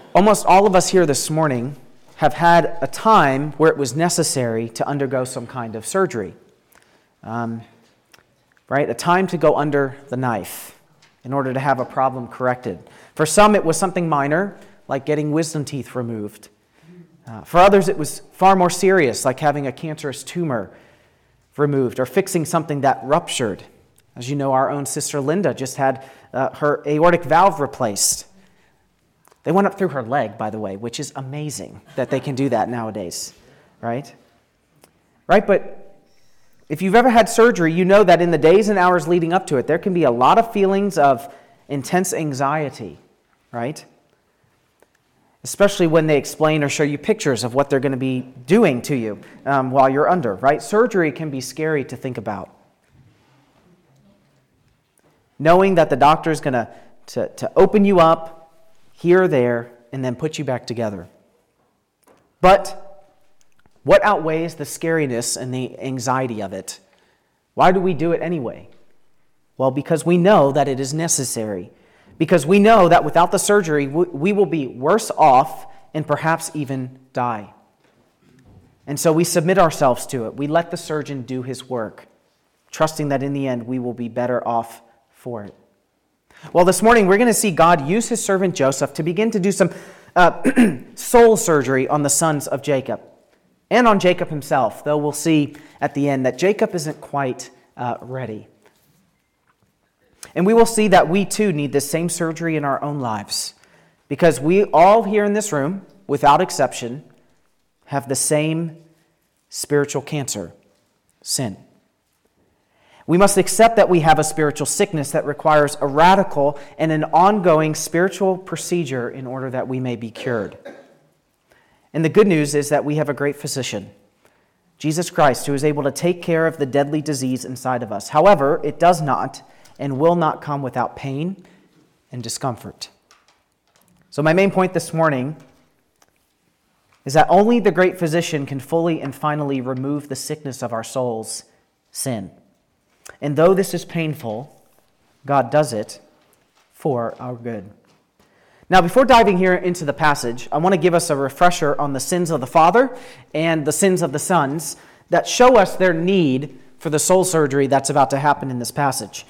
Almost all of us here this morning have had a time where it was necessary to undergo some kind of surgery. Right? A time to go under the knife in order to have a problem corrected. For some, it was something minor, like getting wisdom teeth removed. For others, it was far more serious, like having a cancerous tumor removed or fixing something that ruptured. As you know, our own sister Linda just had her aortic valve replaced. They went up through her leg, by the way, which is amazing that they can do that nowadays, right? Right, but if you've ever had surgery, you know that in the days and hours leading up to it, there can be a lot of feelings of intense anxiety, right? Especially when they explain or show you pictures of what they're going to be doing to you while you're under, right? Surgery can be scary to think about. Knowing that the doctor is going to open you up here or there and then put you back together. But what outweighs the scariness and the anxiety of it? Why do we do it anyway? Well, because we know that it is necessary. Because we know that without the surgery, we will be worse off and perhaps even die. And so we submit ourselves to it. We let the surgeon do his work, trusting that in the end we will be better off for it. Well, this morning we're going to see God use his servant Joseph to begin to do some soul surgery on the sons of Jacob and on Jacob himself, though we'll see at the end that Jacob isn't quite ready. And we will see that we too need this same surgery in our own lives, because we all here in this room, without exception, have the same spiritual cancer, sin. We must accept that we have a spiritual sickness that requires a radical and an ongoing spiritual procedure in order that we may be cured. And the good news is that we have a great physician, Jesus Christ, who is able to take care of the deadly disease inside of us. However, it does not and will not come without pain and discomfort. So my main point this morning is that only the great physician can fully and finally remove the sickness of our souls, sin. And though this is painful, God does it for our good. Now, before diving here into the passage, I want to give us a refresher on the sins of the father and the sins of the sons that show us their need for the soul surgery that's about to happen in this passage.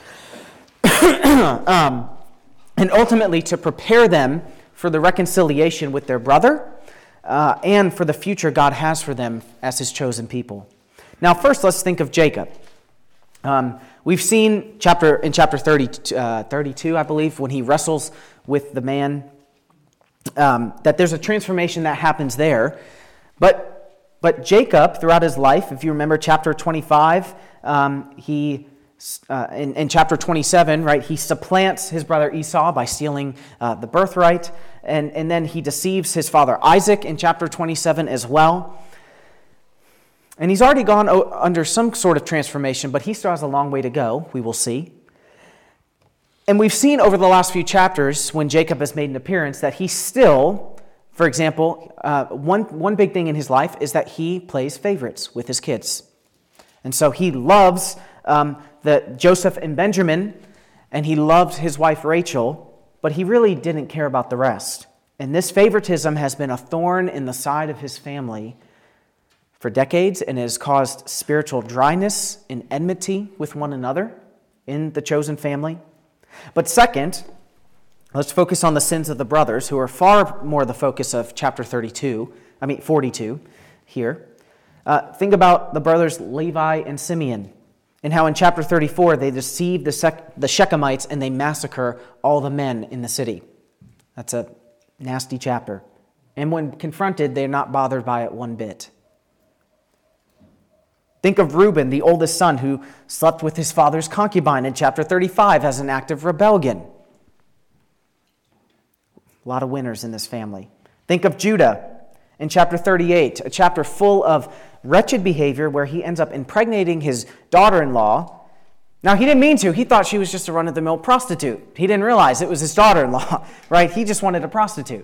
And ultimately to prepare them for the reconciliation with their brother and for the future God has for them as his chosen people. Now, first, let's think of Jacob. We've seen in chapter 32, I believe, when he wrestles with the man, that there's a transformation that happens there. But Jacob, throughout his life, if you remember chapter 25, in chapter 27, right, he supplants his brother Esau by stealing the birthright, and then he deceives his father Isaac in chapter 27 as well. And he's already gone under some sort of transformation, but he still has a long way to go, we will see. And we've seen over the last few chapters, when Jacob has made an appearance, that he still, for example, one big thing in his life is that he plays favorites with his kids. And so he loves Joseph and Benjamin, and he loved his wife Rachel, but he really didn't care about the rest. And this favoritism has been a thorn in the side of his family for decades, and it has caused spiritual dryness and enmity with one another in the chosen family. But second, let's focus on the sins of the brothers, who are far more the focus of chapter 42 here. Think about the brothers Levi and Simeon, and how in chapter 34 they deceive the Shechemites and they massacre all the men in the city. That's a nasty chapter. And when confronted, they're not bothered by it one bit. Think of Reuben, the oldest son, who slept with his father's concubine in chapter 35 as an act of rebellion. A lot of winners in this family. Think of Judah in chapter 38, a chapter full of wretched behavior where he ends up impregnating his daughter-in-law. Now, he didn't mean to. He thought she was just a run-of-the-mill prostitute. He didn't realize it was his daughter-in-law, right? He just wanted a prostitute.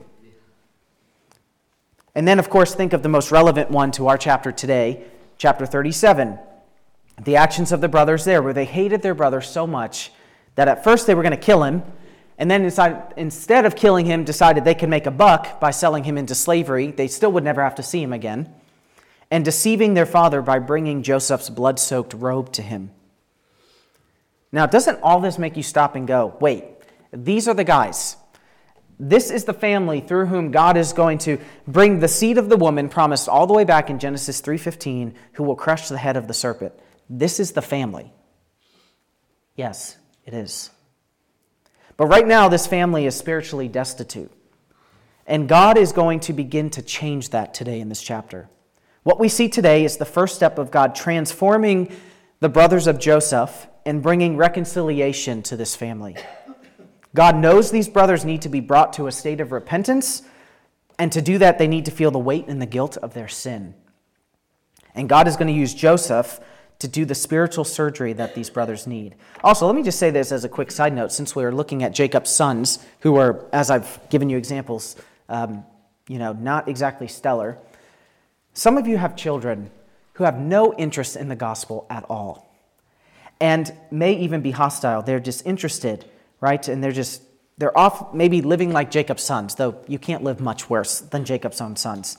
And then, of course, think of the most relevant one to our chapter today, chapter 37, the actions of the brothers there, where they hated their brother so much that at first they were going to kill him, And then instead of killing him, decided they could make a buck by selling him into slavery. They still would never have to see him again. And deceiving their father by bringing Joseph's blood-soaked robe to him. Now, doesn't all this make you stop and go, wait, these are the guys. This is the family through whom God is going to bring the seed of the woman promised all the way back in Genesis 3:15, who will crush the head of the serpent. This is the family. Yes, it is. But right now, this family is spiritually destitute. And God is going to begin to change that today in this chapter. What we see today is the first step of God transforming the brothers of Joseph and bringing reconciliation to this family. God knows these brothers need to be brought to a state of repentance, and to do that, they need to feel the weight and the guilt of their sin. And God is going to use Joseph to do the spiritual surgery that these brothers need. Also, let me just say this as a quick side note, since we are looking at Jacob's sons, who are, as I've given you examples, not exactly stellar. Some of you have children who have no interest in the gospel at all, and may even be hostile. They're disinterested, right? And they're off maybe living like Jacob's sons, though you can't live much worse than Jacob's own sons.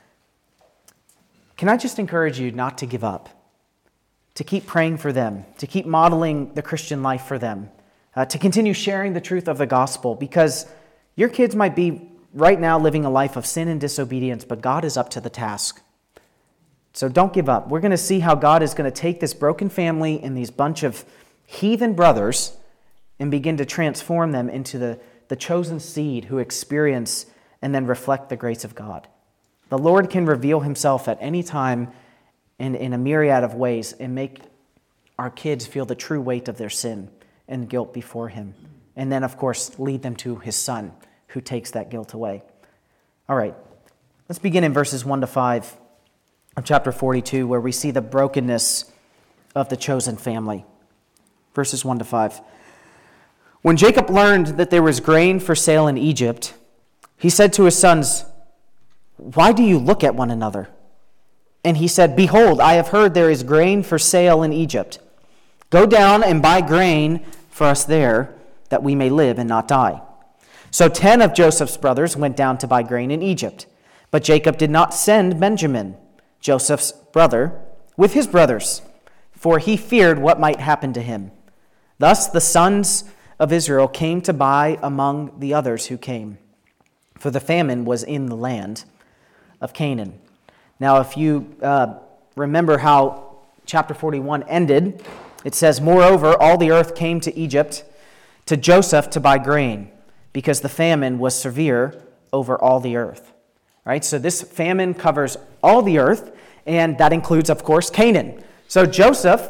Can I just encourage you not to give up, to keep praying for them, to keep modeling the Christian life for them, to continue sharing the truth of the gospel, because your kids might be right now living a life of sin and disobedience, but God is up to the task. So don't give up. We're going to see how God is going to take this broken family and these bunch of heathen brothers and begin to transform them into the chosen seed who experience and then reflect the grace of God. The Lord can reveal himself at any time and in a myriad of ways and make our kids feel the true weight of their sin and guilt before him. And then, of course, lead them to his Son who takes that guilt away. All right, let's begin in verses 1-5 of chapter 42, where we see the brokenness of the chosen family. Verses 1-5. When Jacob learned that there was grain for sale in Egypt, he said to his sons, "Why do you look at one another?" And he said, "Behold, I have heard there is grain for sale in Egypt. Go down and buy grain for us there, that we may live and not die." So 10 of Joseph's brothers went down to buy grain in Egypt. But Jacob did not send Benjamin, Joseph's brother, with his brothers, for he feared what might happen to him. Thus the sons of Israel came to buy among the others who came, for the famine was in the land of Canaan. Now, if you remember how chapter 41 ended, it says, "Moreover, all the earth came to Egypt to Joseph to buy grain, because the famine was severe over all the earth." Right? So this famine covers all the earth, and that includes, of course, Canaan. So Jacob,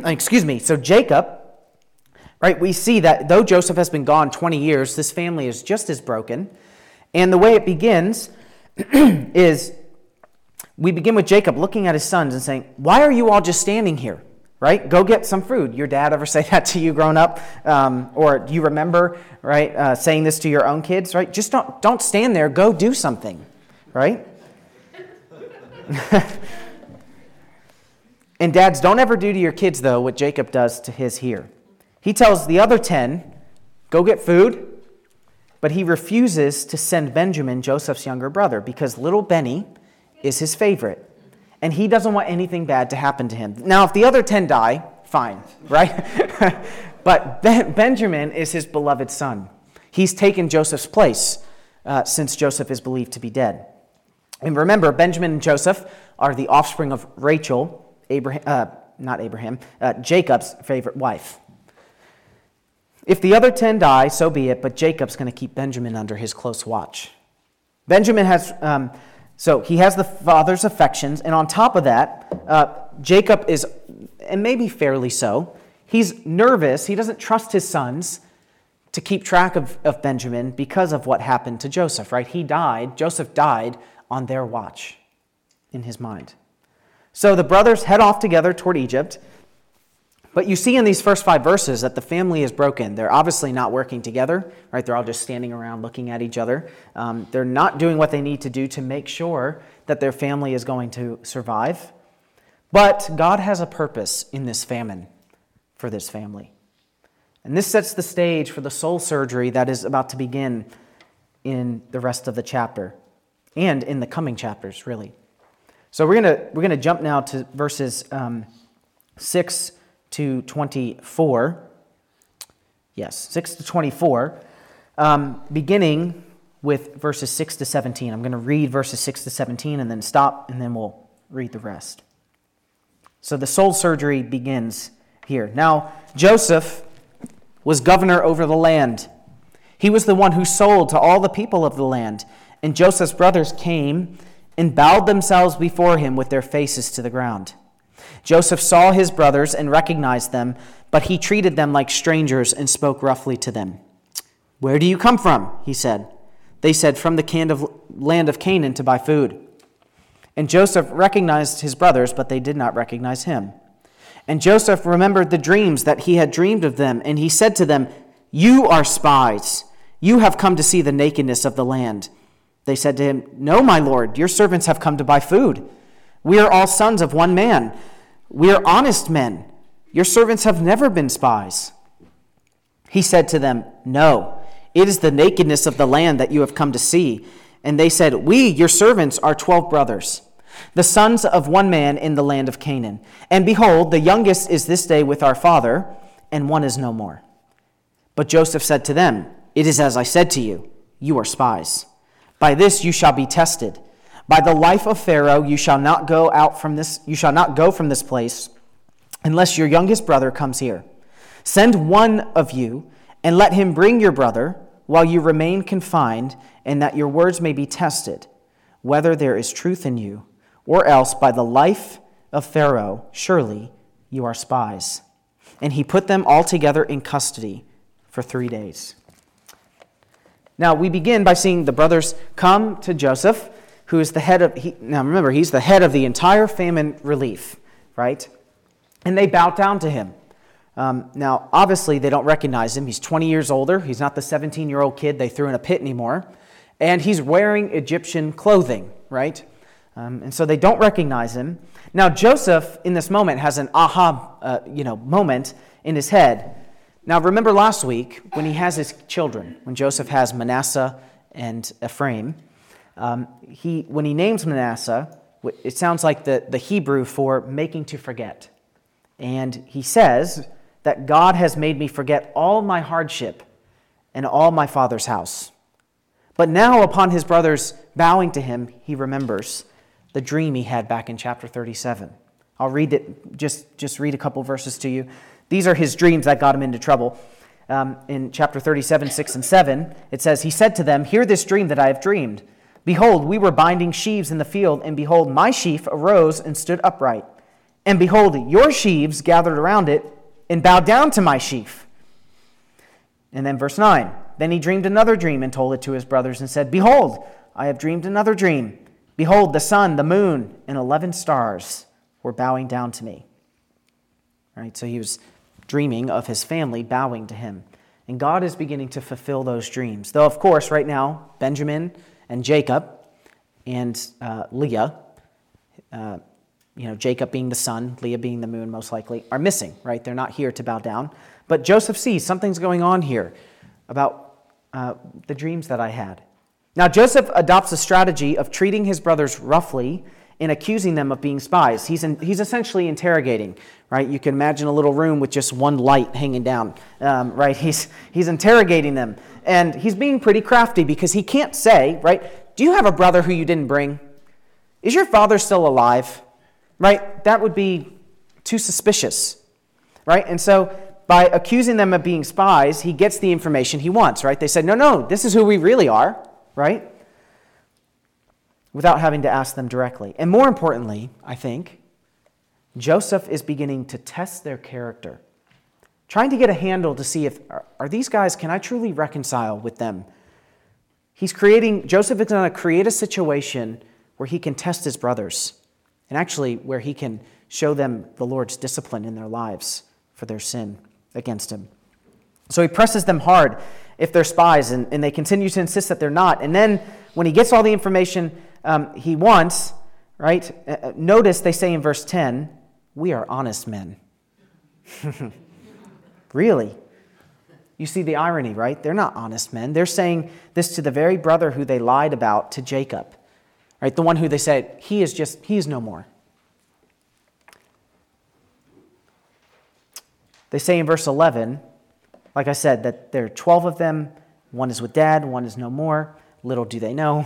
right, we see that though Joseph has been gone 20 years, this family is just as broken. And the way it begins is we begin with Jacob looking at his sons and saying, "Why are you all just standing here? Right? Go get some food." Your dad ever say that to you growing up? Or do you remember, right, saying this to your own kids? Right? Just don't stand there. Go do something. Right? And dads, don't ever do to your kids, though, what Jacob does to his here. He tells the other 10, "Go get food," but he refuses to send Benjamin, Joseph's younger brother, because little Benny is his favorite, and he doesn't want anything bad to happen to him. Now, if the other 10 die, fine, right? But Benjamin is his beloved son. He's taken Joseph's place since Joseph is believed to be dead. And remember, Benjamin and Joseph are the offspring of Rachel, Jacob's favorite wife. If the other 10 die, so be it, but Jacob's going to keep Benjamin under his close watch. Benjamin has, he has the father's affections, and on top of that, Jacob is, and maybe fairly so, he's nervous. He doesn't trust his sons to keep track of Benjamin because of what happened to Joseph, right? Joseph died on their watch in his mind. So the brothers head off together toward Egypt. But you see in these first 5 verses that the family is broken. They're obviously not working together, right? They're all just standing around looking at each other. They're not doing what they need to do to make sure that their family is going to survive. But God has a purpose in this famine for this family. And this sets the stage for the soul surgery that is about to begin in the rest of the chapter and in the coming chapters, really. So we're gonna jump now to verses 6 to 24. Yes, 6 to 24, beginning with verses 6 to 17. I'm going to read verses 6 to 17 and then stop, and then we'll read the rest. So the soul surgery begins here. Now, Joseph was governor over the land. He was the one who sold to all the people of the land. And Joseph's brothers came and bowed themselves before him with their faces to the ground. Joseph saw his brothers and recognized them, but he treated them like strangers and spoke roughly to them. "Where do you come from?" he said. They said, "From the land of Canaan to buy food." And Joseph recognized his brothers, but they did not recognize him. And Joseph remembered the dreams that he had dreamed of them, and he said to them, "You are spies. You have come to see the nakedness of the land." They said to him, "No, my lord, your servants have come to buy food. We are all sons of one man. We are honest men. Your servants have never been spies." He said to them, "No, it is the nakedness of the land that you have come to see." And they said, "We, your servants, are 12 brothers, the sons of one man in the land of Canaan. And behold, the youngest is this day with our father, and one is no more." But Joseph said to them, "It is as I said to you, you are spies. By this you shall be tested. By the life of Pharaoh you shall not go from this place unless your youngest brother comes here. Send one of you and let him bring your brother while you remain confined, and that your words may be tested, whether there is truth in you, or else by the life of Pharaoh surely you are spies." And he put them all together in custody for 3 days. Now we begin by seeing the brothers come to Joseph, who is the head of, now remember, he's the head of the entire famine relief, right? And they bow down to him. Now, obviously, they don't recognize him. He's 20 years older. He's not the 17-year-old kid they threw in a pit anymore. And he's wearing Egyptian clothing, right? And so they don't recognize him. Now, Joseph, in this moment, has an moment in his head. Now, remember last week when he has his children, when Joseph has Manasseh and Ephraim, when he names Manasseh, it sounds like the Hebrew for making to forget. And he says that God has made me forget all my hardship and all my father's house. But now, upon his brothers bowing to him, he remembers the dream he had back in chapter 37. I'll read it, just read a couple verses to you. These are his dreams that got him into trouble. In chapter 37, 6 and 7, it says, "He said to them, 'Hear this dream that I have dreamed. Behold, we were binding sheaves in the field, and behold, my sheaf arose and stood upright. And behold, your sheaves gathered around it and bowed down to my sheaf.'" And then verse 9, "Then he dreamed another dream and told it to his brothers and said, 'Behold, I have dreamed another dream. Behold, the sun, the moon, and 11 stars were bowing down to me.'" Right? So he was dreaming of his family bowing to him. And God is beginning to fulfill those dreams. Though, of course, right now, Benjamin and Jacob and Leah, Jacob being the sun, Leah being the moon most likely, are missing, right? They're not here to bow down. But Joseph sees something's going on here about the dreams that I had. Now, Joseph adopts a strategy of treating his brothers roughly and accusing them of being spies. He's essentially interrogating, right? You can imagine a little room with just one light hanging down, right? He's interrogating them. And he's being pretty crafty because he can't say, right, "Do you have a brother who you didn't bring? Is your father still alive?" Right? That would be too suspicious, right? And so by accusing them of being spies, he gets the information he wants, right? They said, no, this is who we really are, right? Without having to ask them directly. And more importantly, I think, Joseph is beginning to test their character, trying to get a handle to see if, are these guys, can I truly reconcile with them? Joseph is going to create a situation where he can test his brothers, and actually where he can show them the Lord's discipline in their lives for their sin against him. So he presses them hard if they're spies, and they continue to insist that they're not. And then when he gets all the information he wants, right, notice they say in verse 10, "We are honest men." Really? You see the irony, right? They're not honest men. They're saying this to the very brother who they lied about to Jacob, right? The one who they said, he is no more. They say in verse 11, like I said, that there are 12 of them. One is with dad, one is no more. Little do they know.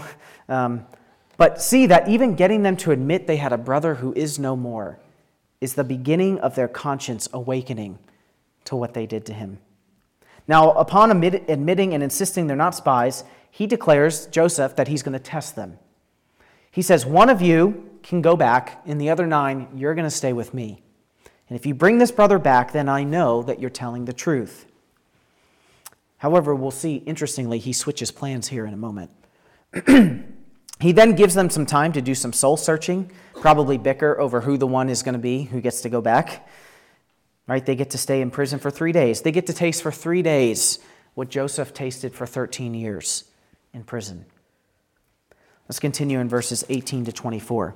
But see that even getting them to admit they had a brother who is no more is the beginning of their conscience awakening to what they did to him. Now, upon admitting and insisting they're not spies, he declares, Joseph, that he's going to test them. He says, one of you can go back, and the other 9, you're going to stay with me. And if you bring this brother back, then I know that you're telling the truth. However, we'll see, interestingly, he switches plans here in a moment. He then gives them some time to do some soul searching, probably bicker over who the one is going to be who gets to go back. Right? They get to stay in prison for 3 days. They get to taste for 3 days what Joseph tasted for 13 years in prison. Let's continue in verses 18 to 24.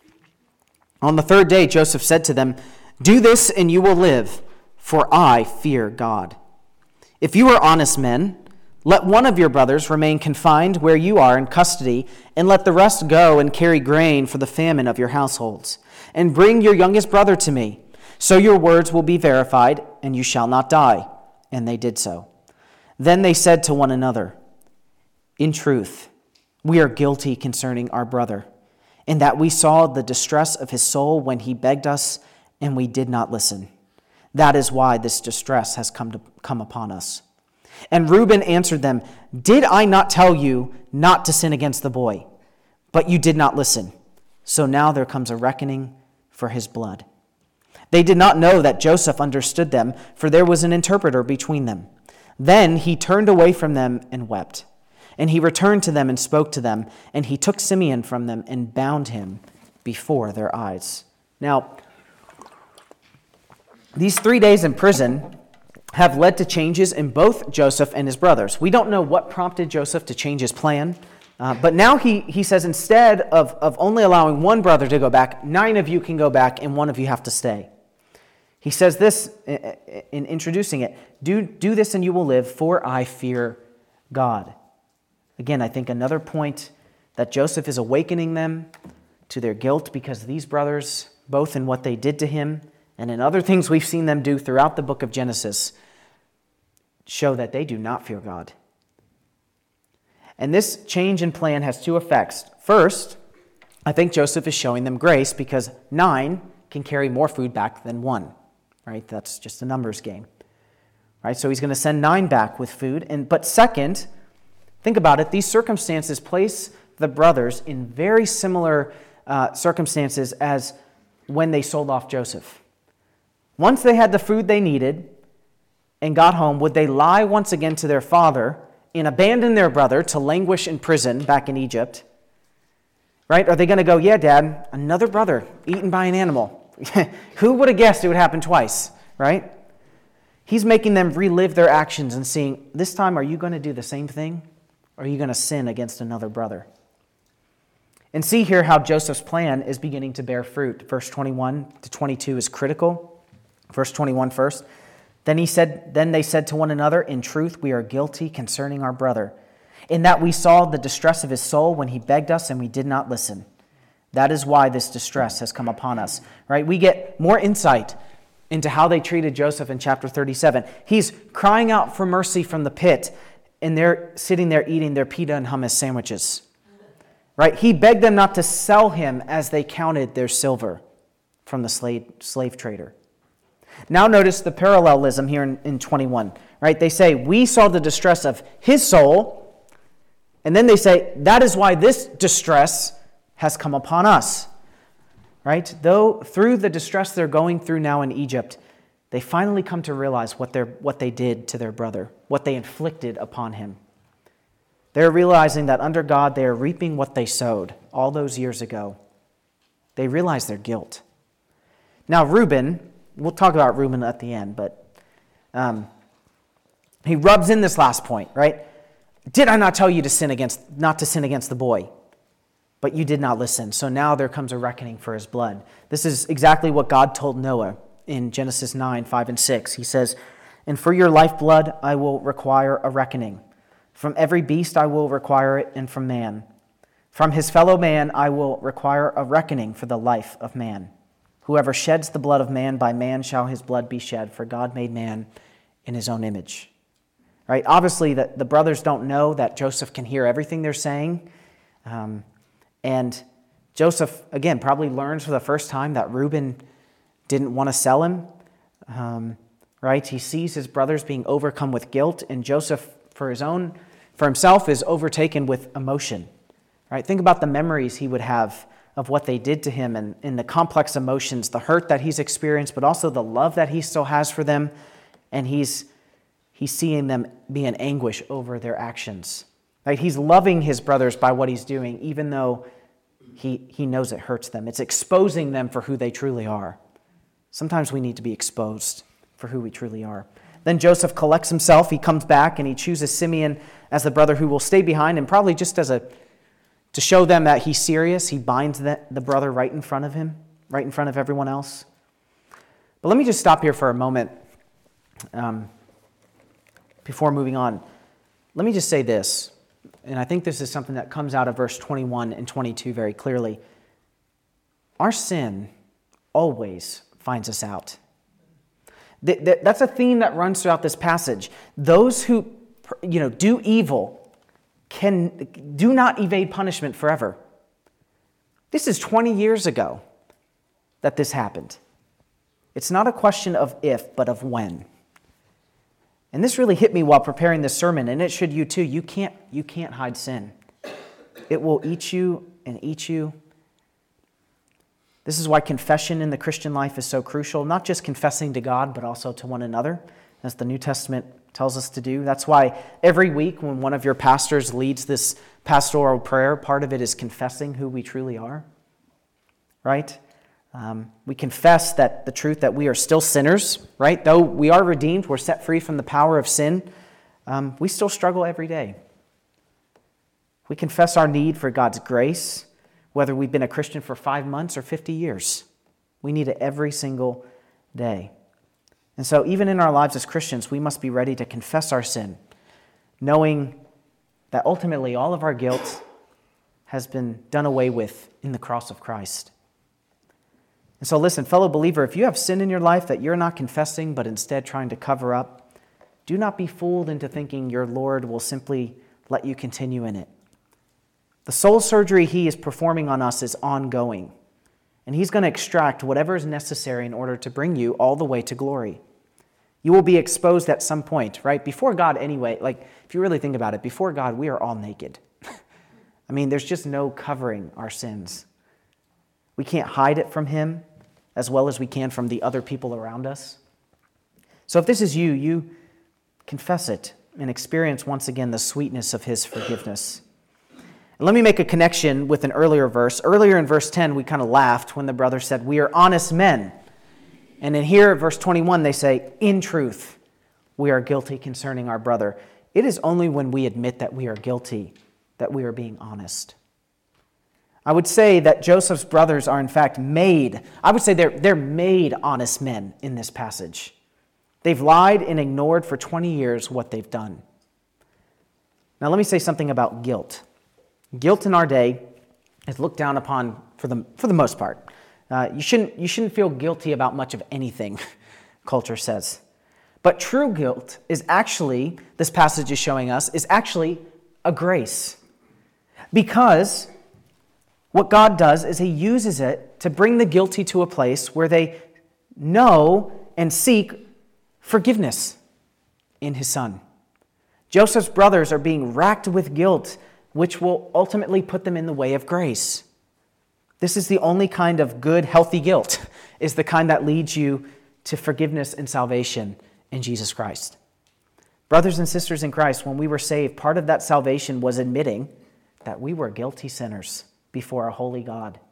On the 3rd day, Joseph said to them, "Do this and you will live, for I fear God. If you are honest men, let one of your brothers remain confined where you are in custody, and let the rest go and carry grain for the famine of your households. And bring your youngest brother to me. So your words will be verified, and you shall not die." And they did so. Then they said to one another, "In truth, we are guilty concerning our brother, in that we saw the distress of his soul when he begged us, and we did not listen. That is why this distress has come upon us." And Reuben answered them, "Did I not tell you not to sin against the boy? But you did not listen. So now there comes a reckoning for his blood." They did not know that Joseph understood them, for there was an interpreter between them. Then he turned away from them and wept. And he returned to them and spoke to them, and he took Simeon from them and bound him before their eyes. Now, these 3 days in prison have led to changes in both Joseph and his brothers. We don't know what prompted Joseph to change his plan, but now he says instead of only allowing one brother to go back, 9 of you can go back and 1 of you have to stay. He says this in introducing it, do this and you will live, for I fear God. Again, I think another point that Joseph is awakening them to their guilt because these brothers, both in what they did to him and in other things we've seen them do throughout the book of Genesis, show that they do not fear God. And this change in plan has 2 effects. First, I think Joseph is showing them grace because 9 can carry more food back than 1. Right? That's just a numbers game. Right? So he's going to send 9 back with food. But second, think about it, these circumstances place the brothers in very similar circumstances as when they sold off Joseph. Once they had the food they needed and got home, would they lie once again to their father and abandon their brother to languish in prison back in Egypt? Right? Are they going to go, "Yeah, Dad, another brother eaten by an animal"? Who would have guessed it would happen twice, right? He's making them relive their actions and seeing, this time, are you going to do the same thing? Or are you going to sin against another brother? And see here how Joseph's plan is beginning to bear fruit. Verse 21 to 22 is critical. Verse 21 first. Then they said to one another, "In truth, we are guilty concerning our brother, in that we saw the distress of his soul when he begged us, and we did not listen. That is why this distress has come upon us." Right? We get more insight into how they treated Joseph in chapter 37. He's crying out for mercy from the pit, and they're sitting there eating their pita and hummus sandwiches. Right? He begged them not to sell him as they counted their silver from the slave trader. Now notice the parallelism here in 21. Right? They say, "We saw the distress of his soul," and then they say, "That is why this distress has come upon us." Right? Though through the distress they're going through now in Egypt, they finally come to realize what they did to their brother, what they inflicted upon him. They're realizing that under God they are reaping what they sowed all those years ago. They realize their guilt. Now Reuben, we'll talk about Reuben at the end, but he rubs in this last point, right? "Did I not tell you not to sin against the boy? But you did not listen. So now there comes a reckoning for his blood." This is exactly what God told Noah in Genesis 9, 5, and 6. He says, And for your lifeblood I will require a reckoning. From every beast I will require it, and from man. From his fellow man I will require a reckoning for the life of man. Whoever sheds the blood of man, by man shall his blood be shed, for God made man in his own image. Right? Obviously, the brothers don't know that Joseph can hear everything they're saying. And Joseph, again, probably learns for the first time that Reuben didn't want to sell him. Right? He sees his brothers being overcome with guilt, and Joseph, for himself, is overtaken with emotion. Right? Think about the memories he would have of what they did to him, and the complex emotions, the hurt that he's experienced, but also the love that he still has for them, and he's seeing them be in anguish over their actions. Right? He's loving his brothers by what he's doing, even though he knows it hurts them. It's exposing them for who they truly are. Sometimes we need to be exposed for who we truly are. Then Joseph collects himself. He comes back and he chooses Simeon as the brother who will stay behind, and probably just to show them that he's serious, he binds the brother right in front of him, right in front of everyone else. But let me just stop here for a moment before moving on. Let me just say this, and I think this is something that comes out of verse 21 and 22 very clearly. Our sin always finds us out. That's a theme that runs throughout this passage. Those who do evil do not evade punishment forever. This is 20 years ago that this happened. It's not a question of if, but of when. And this really hit me while preparing this sermon, and it should you too. You can't hide sin. It will eat you and eat you. This is why confession in the Christian life is so crucial, not just confessing to God, but also to one another, as the New Testament tells us to do. That's why every week when one of your pastors leads this pastoral prayer, part of it is confessing who we truly are, right? We confess that the truth that we are still sinners, right? Though we are redeemed, we're set free from the power of sin, we still struggle every day. We confess our need for God's grace, whether we've been a Christian for 5 months or 50 years. We need it every single day. And so even in our lives as Christians, we must be ready to confess our sin, knowing that ultimately all of our guilt has been done away with in the cross of Christ. And so listen, fellow believer, if you have sin in your life that you're not confessing but instead trying to cover up, do not be fooled into thinking your Lord will simply let you continue in it. The soul surgery he is performing on us is ongoing, and he's going to extract whatever is necessary in order to bring you all the way to glory. You will be exposed at some point, right? Before God anyway, if you really think about it, before God, we are all naked. I mean, there's just no covering our sins. We can't hide it from him as well as we can from the other people around us. So if this is you, you confess it and experience once again the sweetness of his forgiveness. And let me make a connection with an earlier verse. Earlier in verse 10, we kind of laughed when the brother said, "We are honest men." And in here, verse 21, they say, "In truth, we are guilty concerning our brother." It is only when we admit that we are guilty that we are being honest. I would say that Joseph's brothers are in fact made honest men in this passage. They've lied and ignored for 20 years what they've done. Now let me say something about guilt. Guilt in our day is looked down upon for the most part. You shouldn't feel guilty about much of anything, culture says. But true guilt is actually, this passage is showing us, is actually a grace. Because what God does is he uses it to bring the guilty to a place where they know and seek forgiveness in his Son. Joseph's brothers are being racked with guilt, which will ultimately put them in the way of grace. This is the only kind of good, healthy guilt, is the kind that leads you to forgiveness and salvation in Jesus Christ. Brothers and sisters in Christ, when we were saved, part of that salvation was admitting that we were guilty sinners before a holy God.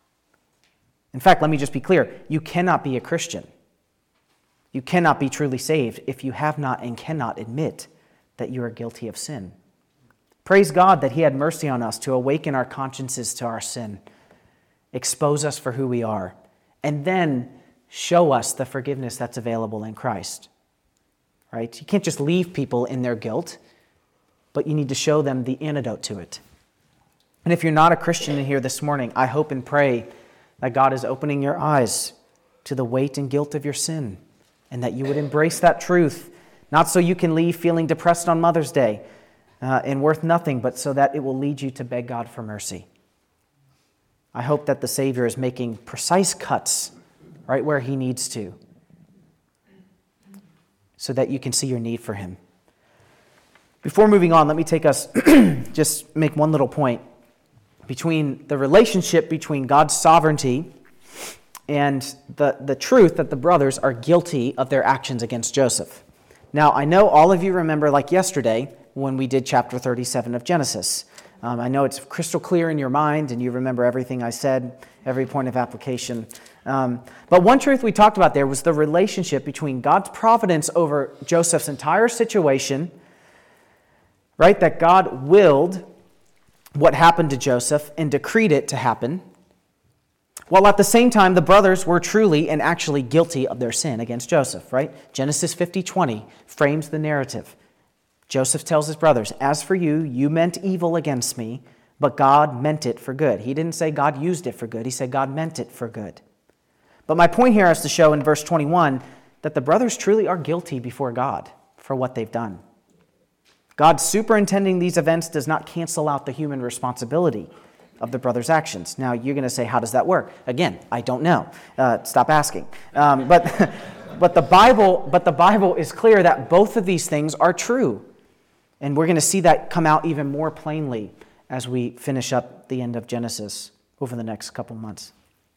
In fact, let me just be clear. You cannot be a Christian. You cannot be truly saved if you have not and cannot admit that you are guilty of sin. Praise God that he had mercy on us to awaken our consciences to our sin, expose us for who we are, and then show us the forgiveness that's available in Christ. right? You can't just leave people in their guilt, but you need to show them the antidote to it. And if you're not a Christian in here this morning, I hope and pray that God is opening your eyes to the weight and guilt of your sin, and that you would embrace that truth, not so you can leave feeling depressed on Mother's Day and worth nothing, but so that it will lead you to beg God for mercy. I hope that the Savior is making precise cuts right where he needs to, so that you can see your need for him. Before moving on, let me take us, just make one little point between the relationship between God's sovereignty and the truth that the brothers are guilty of their actions against Joseph. Now, I know all of you remember, like yesterday, when we did chapter 37 of Genesis. I know it's crystal clear in your mind, and you remember everything I said, every point of application. But one truth we talked about there was the relationship between God's providence over Joseph's entire situation, right? That God willed what happened to Joseph and decreed it to happen, while at the same time the brothers were truly and actually guilty of their sin against Joseph, right? Genesis 50:20 frames the narrative. Joseph tells his brothers, "As for you, you meant evil against me, but God meant it for good." He didn't say God used it for good. He said God meant it for good. But my point here is to show in verse 21 that the brothers truly are guilty before God for what they've done. God superintending these events does not cancel out the human responsibility of the brothers' actions. Now, you're going to say, how does that work? Again, I don't know. Stop asking. But the Bible is clear that both of these things are true. And we're going to see that come out even more plainly as we finish up the end of Genesis over the next couple months.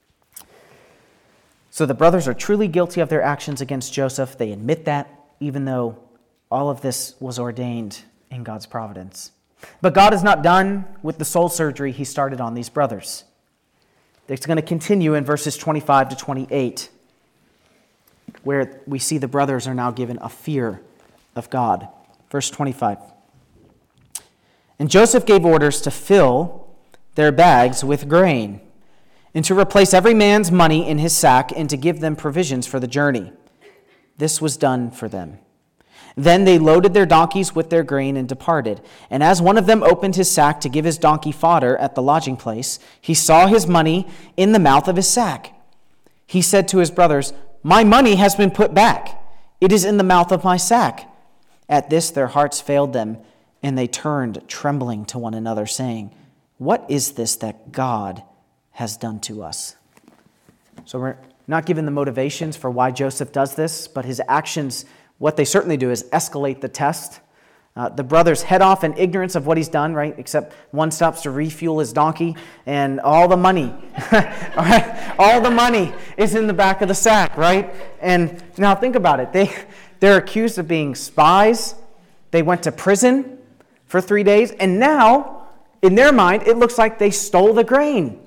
So the brothers are truly guilty of their actions against Joseph. They admit that, even though all of this was ordained in God's providence. But God is not done with the soul surgery he started on these brothers. It's going to continue in verses 25 to 28, where we see the brothers are now given a fear of God. Verse 25. And Joseph gave orders to fill their bags with grain, and to replace every man's money in his sack, and to give them provisions for the journey. This was done for them. Then they loaded their donkeys with their grain and departed. And as one of them opened his sack to give his donkey fodder at the lodging place, he saw his money in the mouth of his sack. He said to his brothers, "My money has been put back. It is in the mouth of my sack." At this their hearts failed them, and they turned trembling to one another, saying, "What is this that God has done to us?" So we're not given the motivations for why Joseph does this, but his actions, what they certainly do is escalate the test. The brothers head off in ignorance of what he's done, right? Except one stops to refuel his donkey, and all the money, all the money is in the back of the sack, right? And now think about it. They're accused of being spies. They went to prison for 3 days, and now, in their mind, it looks like they stole the grain.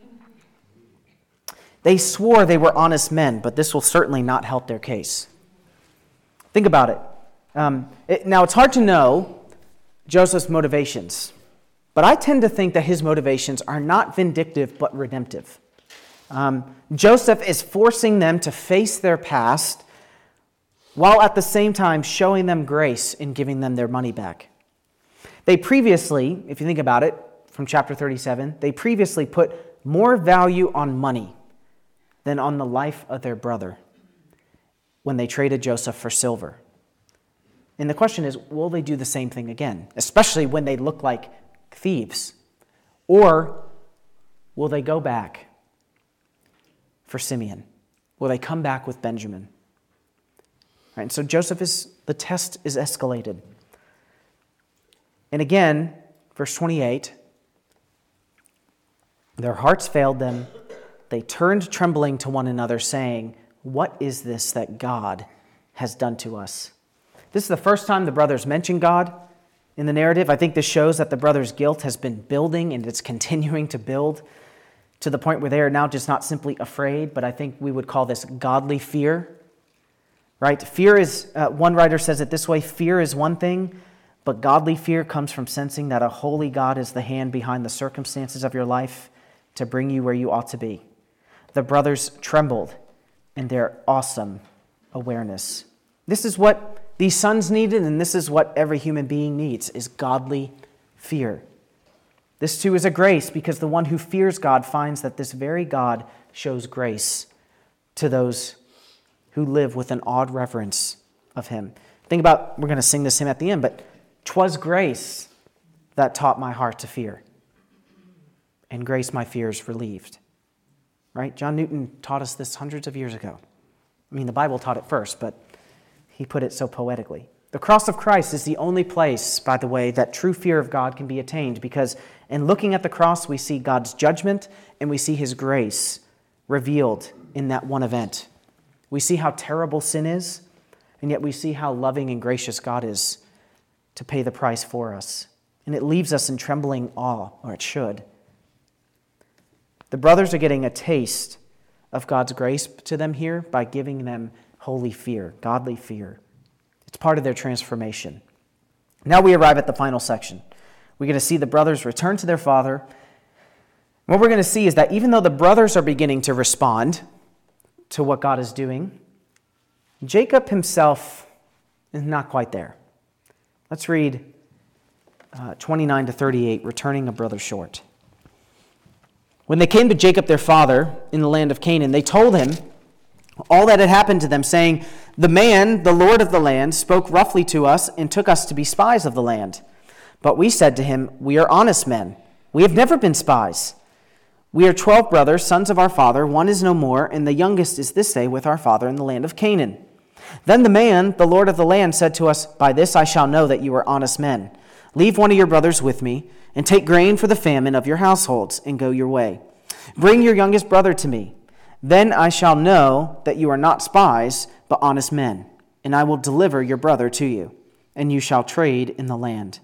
They swore they were honest men, but this will certainly not help their case. Think about it. Now, it's hard to know Joseph's motivations, but I tend to think that his motivations are not vindictive, but redemptive. Joseph is forcing them to face their past, while at the same time showing them grace in giving them their money back. They previously, if you think about it, from chapter 37, they previously put more value on money than on the life of their brother when they traded Joseph for silver. And the question is, will they do the same thing again, especially when they look like thieves? Or will they go back for Simeon? Will they come back with Benjamin? Right, and so the test is escalated. And again, verse 28, their hearts failed them. They turned trembling to one another, saying, "What is this that God has done to us?" This is the first time the brothers mention God in the narrative. I think this shows that the brothers' guilt has been building, and it's continuing to build to the point where they are now just not simply afraid, but I think we would call this godly fear. Right? Fear is, one writer says it this way, fear is one thing, but godly fear comes from sensing that a holy God is the hand behind the circumstances of your life to bring you where you ought to be. The brothers trembled in their awesome awareness. This is what these sons needed, and this is what every human being needs, is godly fear. This too is a grace, because the one who fears God finds that this very God shows grace to those who live with an awed reverence of him. Think about, we're going to sing this hymn at the end, but 'twas grace that taught my heart to fear, and grace my fears relieved. Right? John Newton taught us this hundreds of years ago. I mean, the Bible taught it first, but he put it so poetically. The cross of Christ is the only place, by the way, that true fear of God can be attained, because in looking at the cross, we see God's judgment and we see his grace revealed in that one event. We see how terrible sin is, and yet we see how loving and gracious God is to pay the price for us. And it leaves us in trembling awe, or it should. The brothers are getting a taste of God's grace to them here by giving them holy fear, godly fear. It's part of their transformation. Now we arrive at the final section. We're going to see the brothers return to their father. What we're going to see is that even though the brothers are beginning to respond to what God is doing, Jacob himself is not quite there. Let's read 29 to 38, returning a brother short. When they came to Jacob their father in the land of Canaan, they told him all that had happened to them, saying, "The man, the Lord of the land, spoke roughly to us and took us to be spies of the land. But we said to him, 'We are honest men. We have never been spies. We are 12 brothers, sons of our father. One is no more, and the youngest is this day with our father in the land of Canaan.' Then the man, the Lord of the land, said to us, 'By this I shall know that you are honest men. Leave one of your brothers with me, and take grain for the famine of your households, and go your way. Bring your youngest brother to me. Then I shall know that you are not spies, but honest men, and I will deliver your brother to you, and you shall trade in the land.'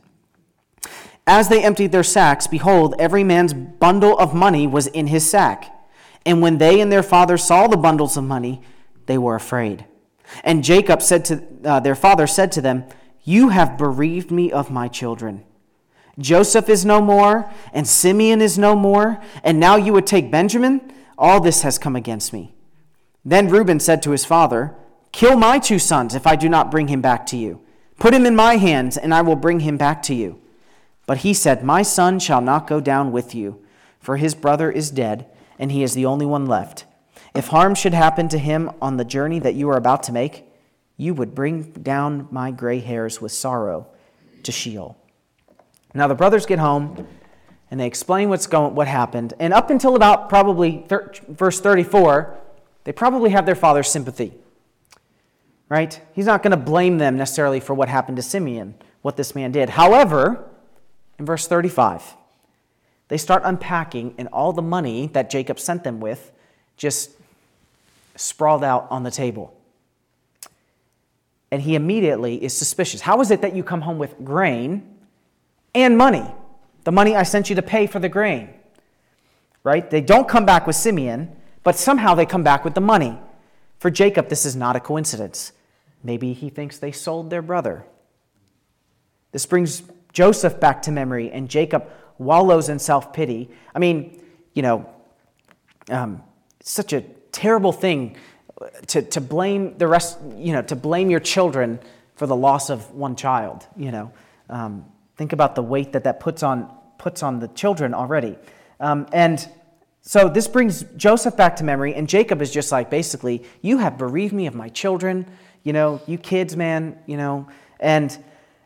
As they emptied their sacks, behold, every man's bundle of money was in his sack. And when they and their father saw the bundles of money, they were afraid. And Jacob said to their father said to them, 'You have bereaved me of my children. Joseph is no more, and Simeon is no more, and now you would take Benjamin? All this has come against me.' Then Reuben said to his father, 'Kill my 2 sons if I do not bring him back to you. Put him in my hands, and I will bring him back to you.' But he said, 'My son shall not go down with you, for his brother is dead, and he is the only one left. If harm should happen to him on the journey that you are about to make, you would bring down my gray hairs with sorrow to Sheol.' Now the brothers get home, and they explain what happened. And up until about probably verse 34, they probably have their father's sympathy. Right? He's not going to blame them necessarily for what happened to Simeon, what this man did. However, in verse 35, they start unpacking, and all the money that Jacob sent them with just sprawled out on the table. And he immediately is suspicious. How is it that you come home with grain and money? The money I sent you to pay for the grain. Right? They don't come back with Simeon, but somehow they come back with the money. For Jacob, this is not a coincidence. Maybe he thinks they sold their brother. This brings Joseph back to memory, and Jacob wallows in self-pity. I mean, it's such a terrible thing to blame the rest, to blame your children for the loss of one child, Think about the weight that puts on the children already. And so this brings Joseph back to memory, and Jacob is just like, basically, you have bereaved me of my children, you kids, man, And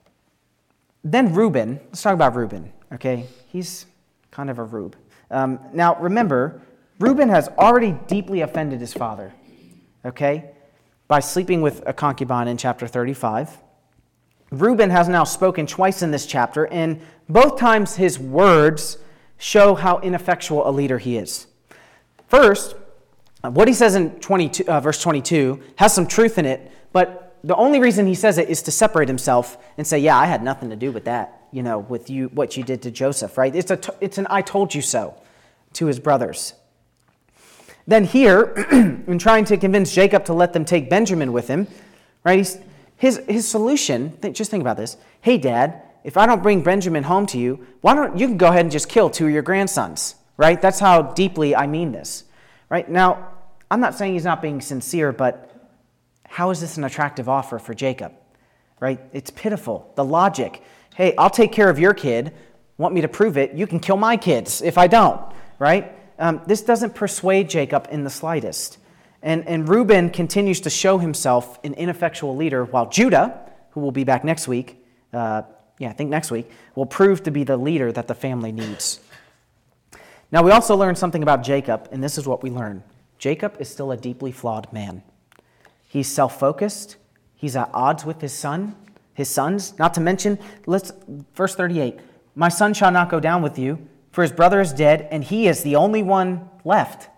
then Reuben, let's talk about Reuben, okay? He's kind of a rube. Now, remember, Reuben has already deeply offended his father, okay, by sleeping with a concubine in chapter 35. Reuben has now spoken twice in this chapter, and both times his words show how ineffectual a leader he is. First, what he says in verse 22 has some truth in it, but the only reason he says it is to separate himself and say, yeah, I had nothing to do with that, with you, what you did to Joseph, right? It's an I told you so to his brothers. Then here, in trying to convince Jacob to let them take Benjamin with him, right, his solution, just think about this. Hey, Dad, if I don't bring Benjamin home to you, why don't you can go ahead and just kill 2 of your grandsons, right? That's how deeply I mean this, right? Now, I'm not saying he's not being sincere, but how is this an attractive offer for Jacob? right? It's pitiful. The logic, hey, I'll take care of your kid. Want me to prove it? You can kill my kids if I don't, right? This doesn't persuade Jacob in the slightest. And Reuben continues to show himself an ineffectual leader, while Judah, who will be back next week, I think next week, will prove to be the leader that the family needs. Now, we also learn something about Jacob, and this is what we learn. Jacob is still a deeply flawed man. He's self-focused. He's at odds with his sons. Not to mention, verse 38, my son shall not go down with you, for his brother is dead, and he is the only one left.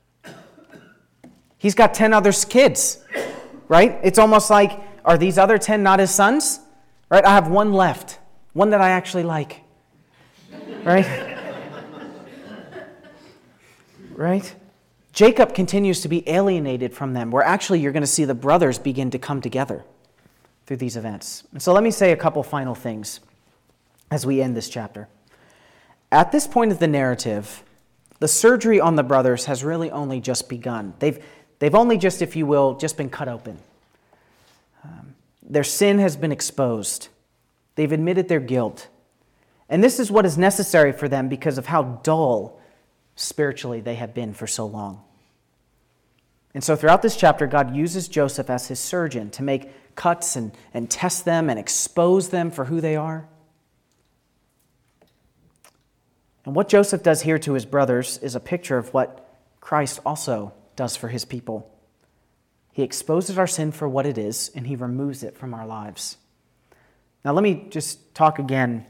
He's got 10 other kids, right? It's almost like, are these other 10 not his sons? Right? I have one left, one that I actually like, right? Right? Jacob continues to be alienated from them, where actually you're going to see the brothers begin to come together through these events. And so let me say a couple final things as we end this chapter. At this point of the narrative, the surgery on the brothers has really only just begun. They've only just, if you will, just been cut open. Their sin has been exposed. They've admitted their guilt. And this is what is necessary for them because of how dull spiritually they have been for so long. And so throughout this chapter, God uses Joseph as his surgeon to make cuts and test them and expose them for who they are. And what Joseph does here to his brothers is a picture of what Christ also does for his people. He exposes our sin for what it is, and he removes it from our lives. Now let me just talk again.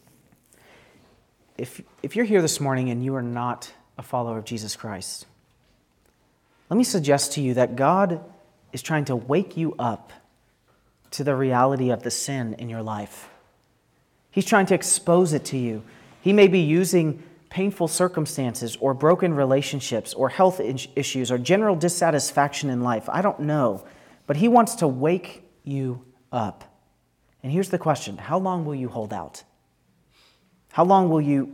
If you're here this morning and you are not a follower of Jesus Christ, let me suggest to you that God is trying to wake you up to the reality of the sin in your life. He's trying to expose it to you. He may be using painful circumstances or broken relationships or health issues or general dissatisfaction in life. I don't know. But he wants to wake you up. And here's the question. How long will you hold out? How long will you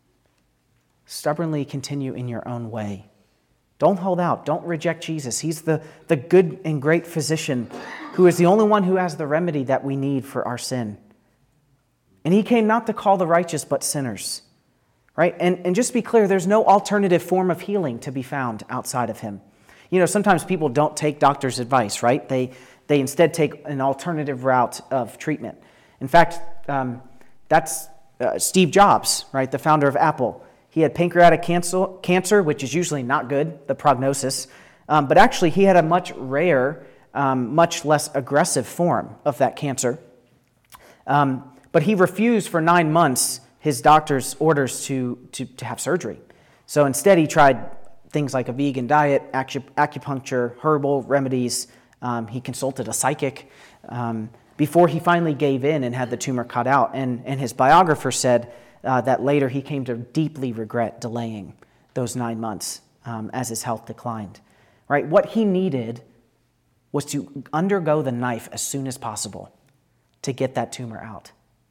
stubbornly continue in your own way? Don't hold out. Don't reject Jesus. He's the good and great physician who is the only one who has the remedy that we need for our sin. And he came not to call the righteous, but sinners. Right? And just to be clear, there's no alternative form of healing to be found outside of him. You know, sometimes people don't take doctors' advice, right? They instead take an alternative route of treatment. In fact, that's Steve Jobs, right? The founder of Apple. He had pancreatic cancer, which is usually not good, the prognosis. But actually, he had a much rare, much less aggressive form of that cancer. But he refused for 9 months his doctor's orders to have surgery. So instead, he tried things like a vegan diet, acupuncture, herbal remedies. He consulted a psychic before he finally gave in and had the tumor cut out. And his biographer said that later he came to deeply regret delaying those 9 months as his health declined. Right? What he needed was to undergo the knife as soon as possible to get that tumor out.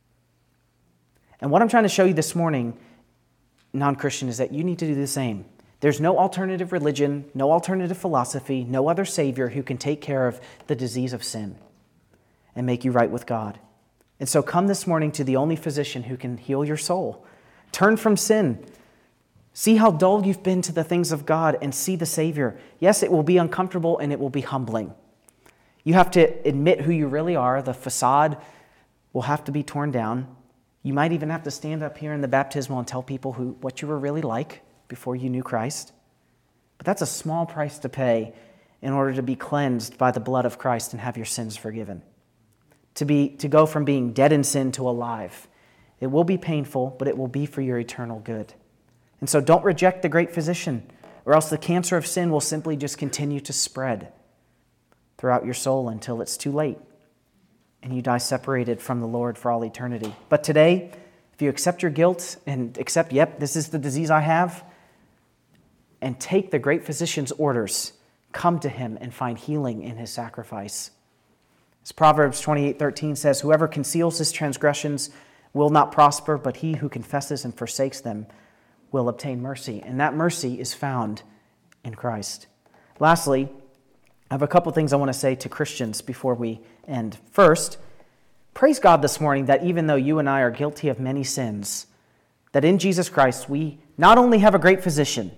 And what I'm trying to show you this morning, non-Christian, is that you need to do the same. There's no alternative religion, no alternative philosophy, no other Savior who can take care of the disease of sin and make you right with God. And so come this morning to the only physician who can heal your soul. Turn from sin. See how dull you've been to the things of God and see the Savior. Yes, it will be uncomfortable and it will be humbling. You have to admit who you really are. The facade will have to be torn down. You might even have to stand up here in the baptismal and tell people what you were really like before you knew Christ. But that's a small price to pay in order to be cleansed by the blood of Christ and have your sins forgiven. To go from being dead in sin to alive. It will be painful, but it will be for your eternal good. And so don't reject the great physician, or else the cancer of sin will simply just continue to spread throughout your soul until it's too late and you die separated from the Lord for all eternity. But today, if you accept your guilt and accept, yep, this is the disease I have, and take the great physician's orders, come to him and find healing in his sacrifice. As Proverbs 28:13 says, whoever conceals his transgressions will not prosper, but he who confesses and forsakes them will obtain mercy. And that mercy is found in Christ. Lastly, I have a couple things I want to say to Christians before we end. First, Praise God this morning that even though you and I are guilty of many sins, that in Jesus Christ we not only have a great physician,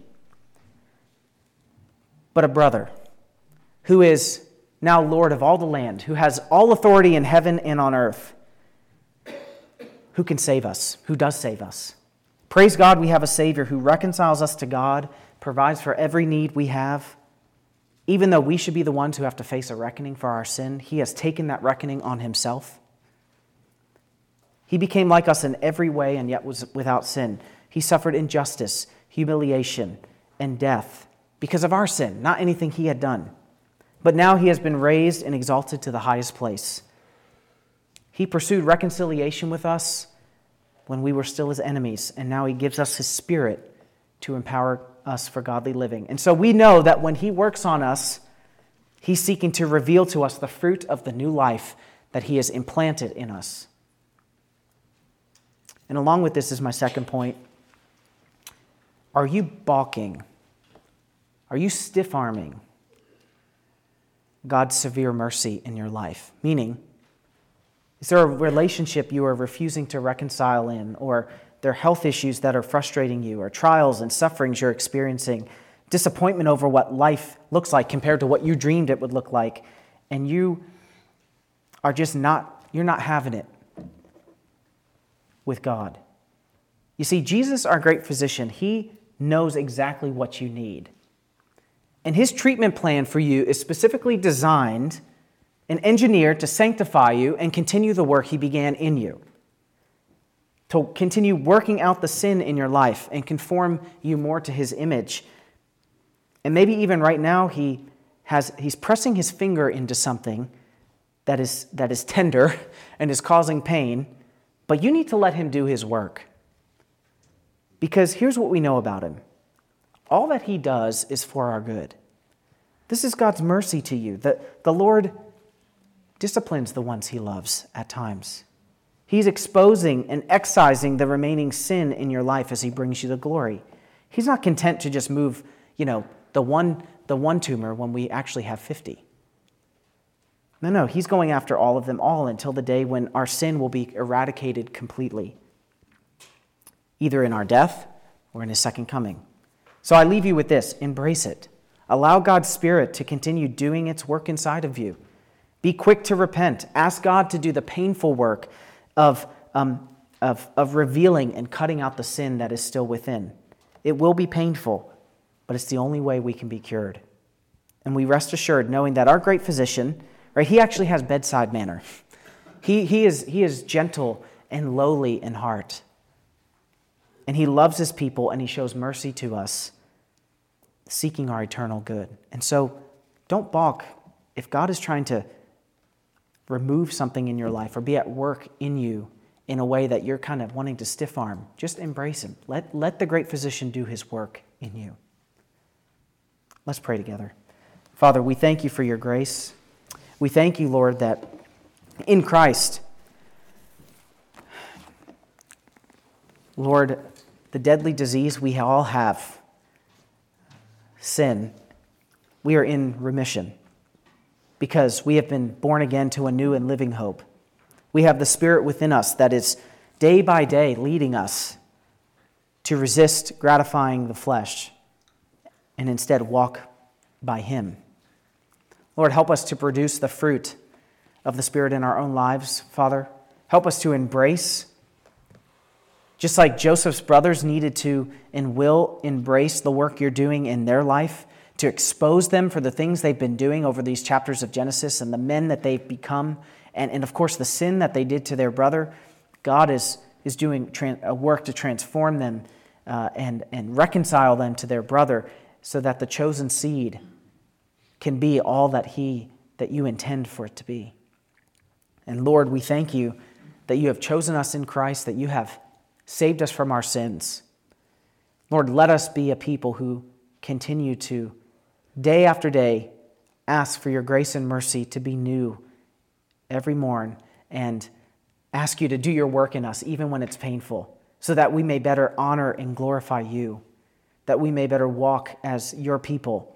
but a brother who is now Lord of all the land, who has all authority in heaven and on earth, who can save us, who does save us. Praise God, we have a Savior who reconciles us to God, provides for every need we have. Even though we should be the ones who have to face a reckoning for our sin, He has taken that reckoning on Himself. He became like us in every way and yet was without sin. He suffered injustice, humiliation, and death because of our sin, not anything He had done. But now He has been raised and exalted to the highest place. He pursued reconciliation with us when we were still His enemies, and now He gives us His Spirit to empower us for godly living. And so we know that when He works on us, He's seeking to reveal to us the fruit of the new life that He has implanted in us. And along with this is my second point. Are you balking? Are you stiff-arming God's severe mercy in your life? Meaning, is there a relationship you are refusing to reconcile in, or there are health issues that are frustrating you, or trials and sufferings you're experiencing, disappointment over what life looks like compared to what you dreamed it would look like, and you are just you're not having it with God? You see, Jesus, our great physician, He knows exactly what you need. And His treatment plan for you is specifically designed and engineered to sanctify you and continue the work He began in you, to continue working out the sin in your life and conform you more to His image. And maybe even right now He's pressing His finger into something that is tender and is causing pain, but you need to let Him do His work. Because here's what we know about Him. All that He does is for our good. This is God's mercy to you. The Lord disciplines the ones He loves at times. He's exposing and excising the remaining sin in your life as He brings you the glory. He's not content to just move, the one tumor when we actually have 50. No, He's going after all of them all until the day when our sin will be eradicated completely, either in our death or in His second coming. So I leave you with this. Embrace it. Allow God's Spirit to continue doing its work inside of you. Be quick to repent. Ask God to do the painful work of revealing and cutting out the sin that is still within. It will be painful, but it's the only way we can be cured. And we rest assured knowing that our great physician, right, He actually has bedside manner. He is gentle and lowly in heart. And He loves His people, and He shows mercy to us, seeking our eternal good. And so don't balk if God is trying to remove something in your life or be at work in you in a way that you're kind of wanting to stiff arm. Just embrace Him. Let the great physician do His work in you. Let's pray together. Father, we thank You for Your grace. We thank You, Lord, that in Christ, Lord, the deadly disease we all have, sin, we are in remission because we have been born again to a new and living hope. We have the Spirit within us that is day by day leading us to resist gratifying the flesh and instead walk by Him. Lord, help us to produce the fruit of the Spirit in our own lives, Father. Help us to embrace, just like Joseph's brothers needed to and will embrace the work You're doing in their life, to expose them for the things they've been doing over these chapters of Genesis and the men that they've become, and of course the sin that they did to their brother. God is doing a work to transform them and reconcile them to their brother so that the chosen seed can be all that You intend for it to be. And Lord, we thank You that You have chosen us in Christ, that You have saved us from our sins. Lord, let us be a people who continue to, day after day, ask for Your grace and mercy to be new every morn and ask You to do Your work in us even when it's painful, so that we may better honor and glorify You, that we may better walk as Your people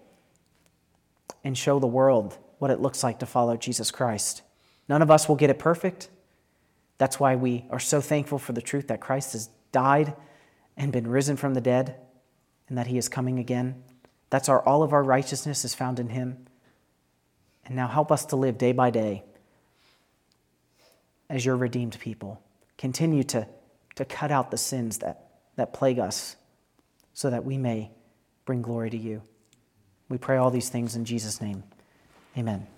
and show the world what it looks like to follow Jesus Christ. None of us will get it perfect, That's why we are so thankful for the truth that Christ has died and been risen from the dead, and that he is coming again. That's all of our righteousness is found in him. And now help us to live day by day as your redeemed people. Continue to cut out the sins that plague us so that we may bring glory to you. We pray all these things in Jesus' name. Amen.